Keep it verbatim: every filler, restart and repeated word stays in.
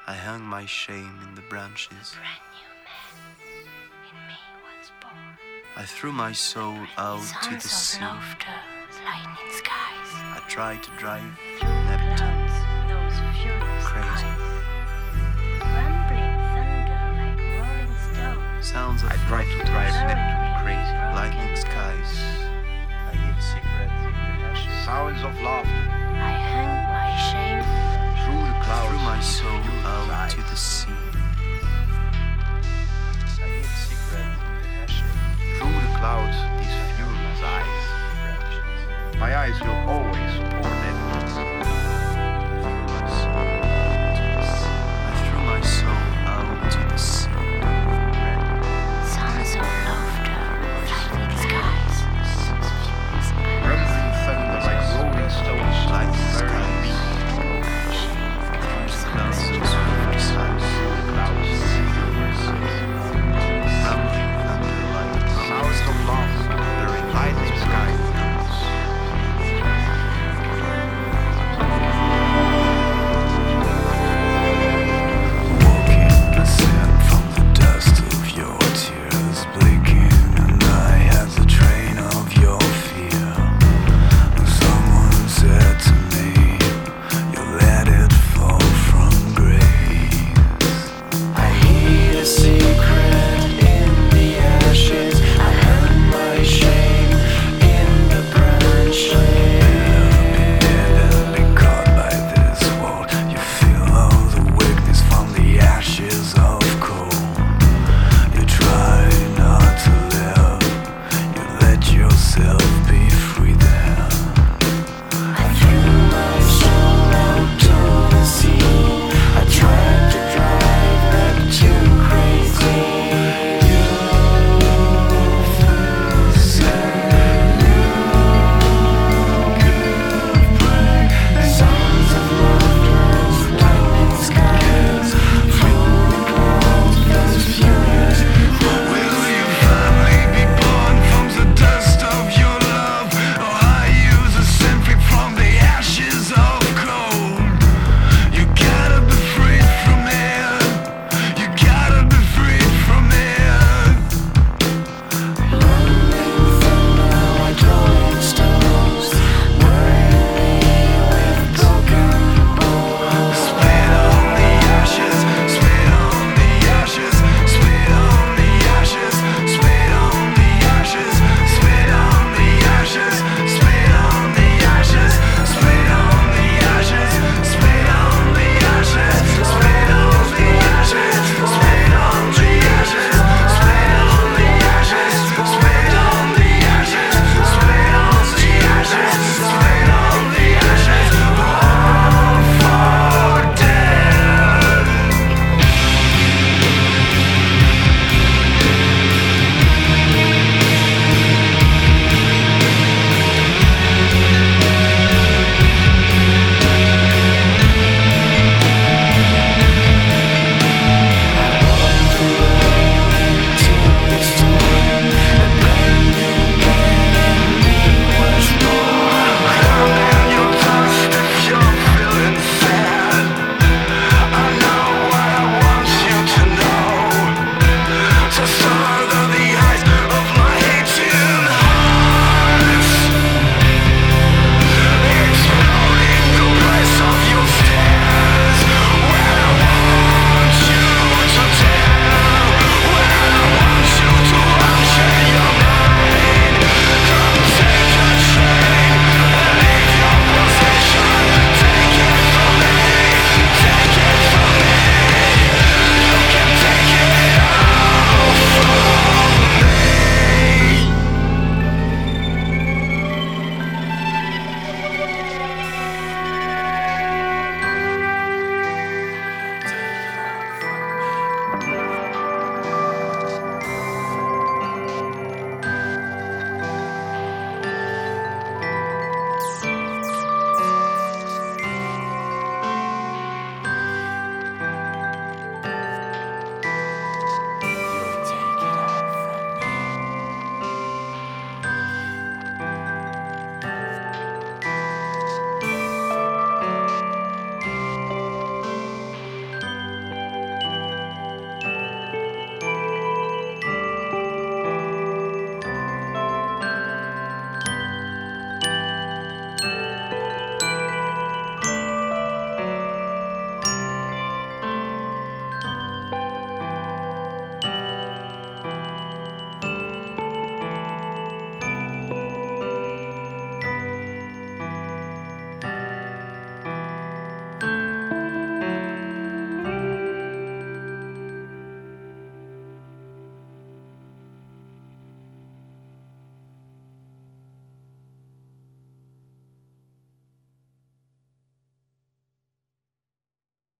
I hung my shame in the branches. A brand new man in me was born. I threw my soul out to the Sons sea. of laughter, lightning skies. I tried to drive Through Neptune clouds, those furious crazy. eyes. Rumbling thunder like rolling stones. Sounds of I tried to drive Neptune crazy. lightning skies. I hid cigarettes in the ashes. Sounds of laughter. I hung my shame. Through the I clouds. threw my these soul furious out eyes. to the sea. I hid cigarettes in the ashes. Through the clouds, these furious eyes. Branches. My eyes will always